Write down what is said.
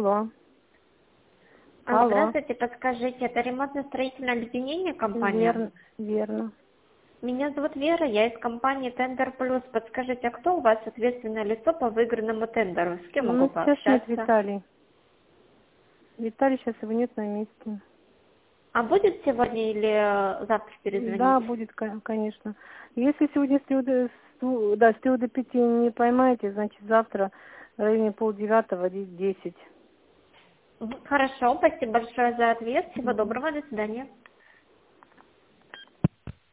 Москва. Алло. Здравствуйте, подскажите, это ремонтно-строительное объединение компания? Верно, верно. Меня зовут Вера, я из компании Тендер Плюс. Подскажите, а кто у вас ответственное лицо по выигранному тендеру? С кем могу Ну, сейчас нет пообщаться? Виталий. Виталий сейчас его нет на месте. А будет сегодня или завтра перезвонить? Да, будет, конечно. Если сегодня с 3 до 5 не поймаете, значит завтра в районе 8:30, 10. Хорошо, спасибо большое за ответ. Всего доброго, до свидания.